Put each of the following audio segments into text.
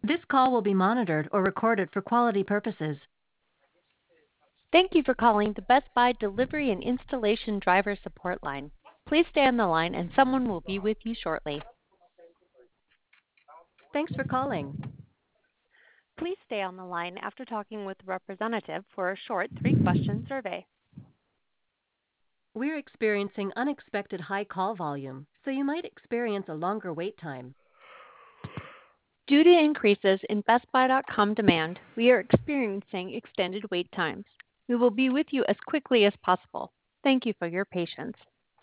This call will be monitored or recorded for quality purposes. Thank you for calling the Best Buy Delivery and Installation Driver Support Line. Please stay on the line and someone will be with you shortly. Thanks for calling. Please stay on the line after talking with a representative for a short 3-question survey. We're experiencing unexpected high call volume, so you might experience a longer wait time. Due to increases in BestBuy.com demand, we are experiencing extended wait times. We will be with you as quickly as possible. Thank you for your patience.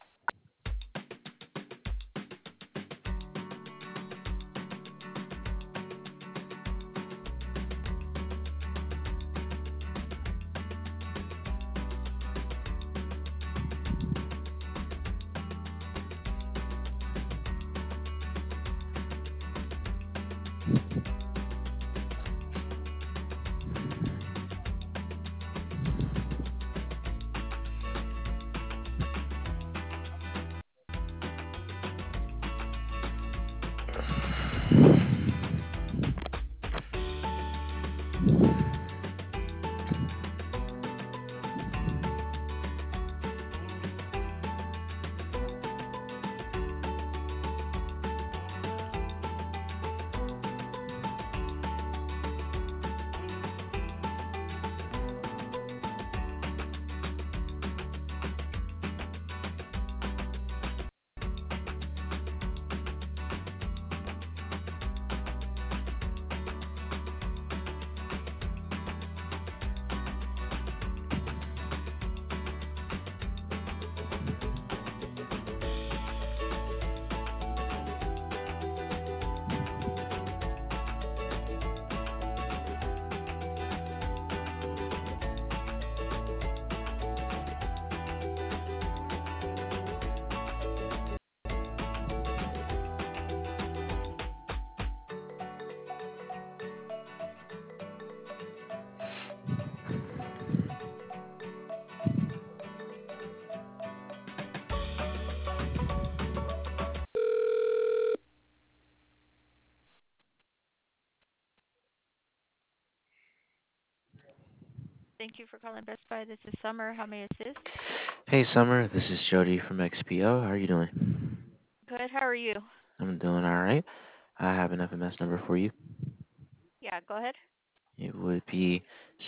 Thank you for calling Best Buy. This is Summer. How may I assist? Hey Summer, this is Jody from XPO. How are you doing? Good. How are you? I'm doing alright. I have an FMS number for you. Yeah, go ahead. It would be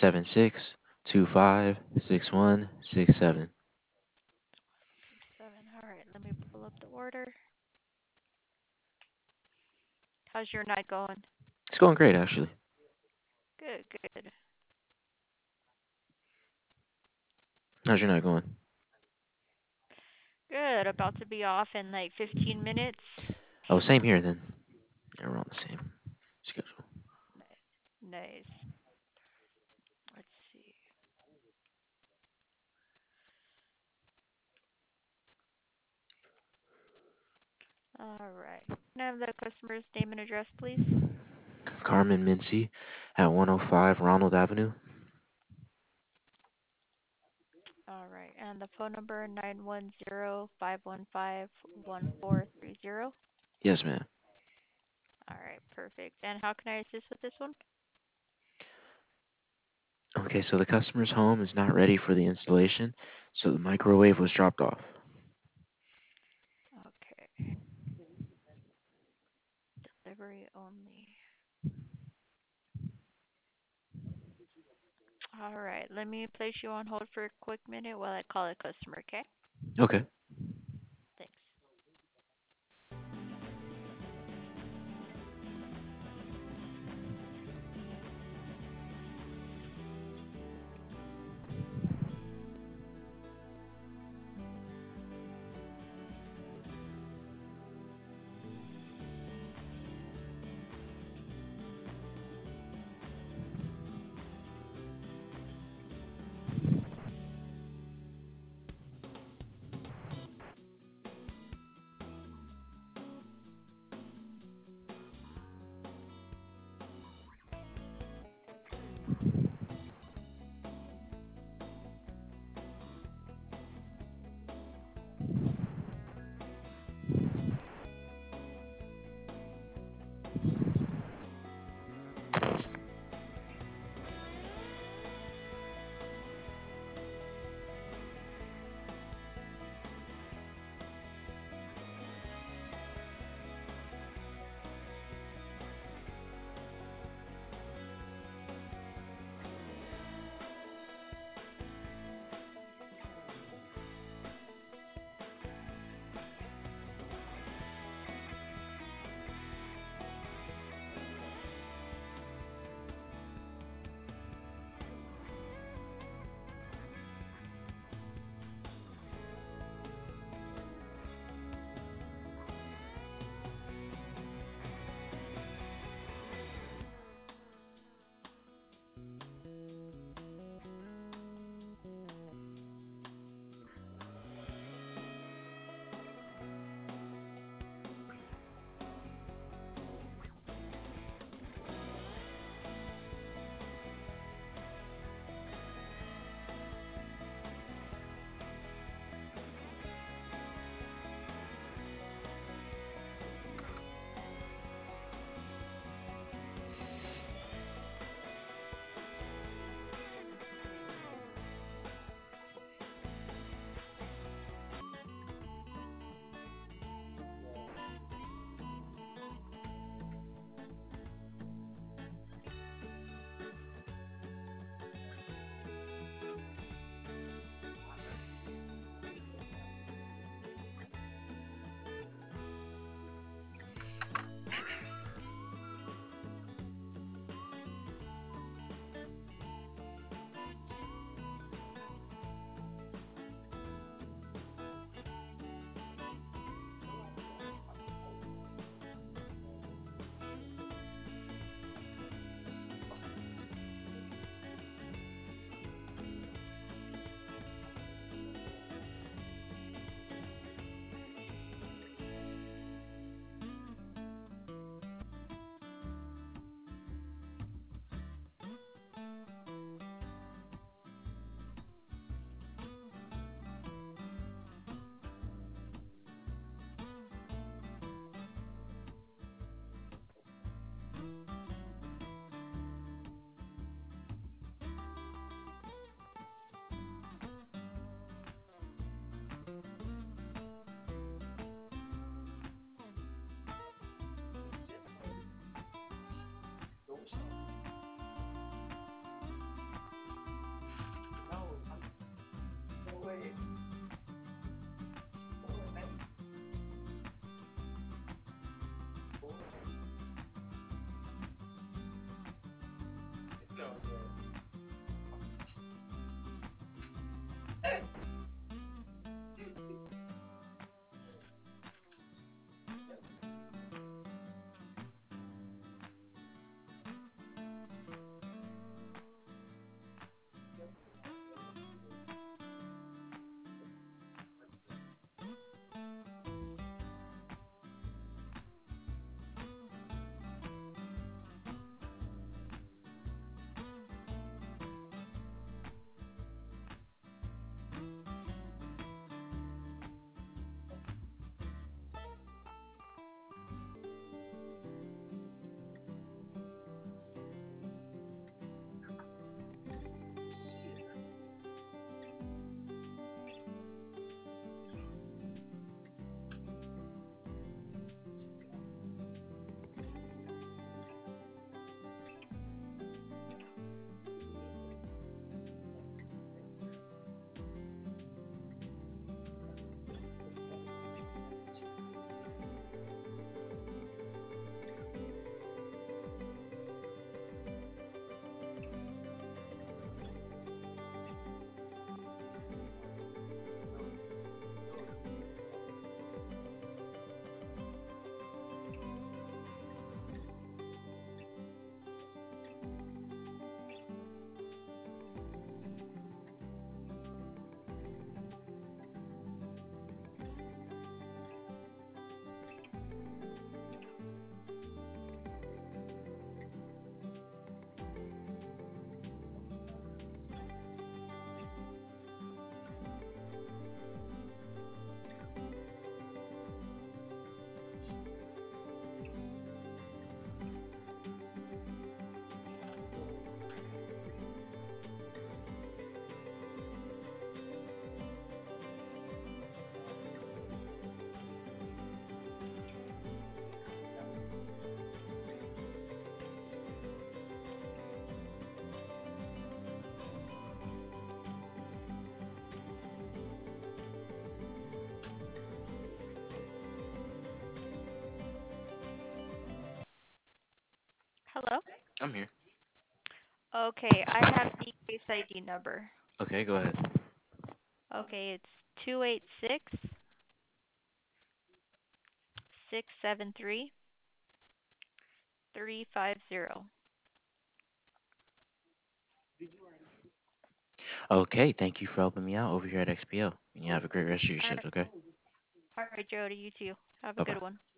76256167. 7. All right. Let me pull up the order. How's your night going? It's going great actually. Good, good. How's your night going? Good. About to be off in like 15 minutes. Oh, same here then. Yeah, we're on the same schedule. Nice. Let's see. All right. Can I have the customer's name and address, please? Carmen Mincy at 105 Ronald Avenue. All right. And the phone number 910-515-1430. Yes, ma'am. All right, perfect. And how can I assist with this one? Okay, so the customer's home is not ready for the installation, so the microwave was dropped off. Okay. Delivery only. All right. Let me place you on hold for a quick minute while I call a customer, okay? Okay. Thanks. I'm here. Okay, I have the case ID number. Okay, go ahead. Okay, it's 286-673-350. Okay, thank you for helping me out over here at XPO. And you have a great rest of your All shift, right, okay? all right, Jody, you too. Have a Bye bye. good one.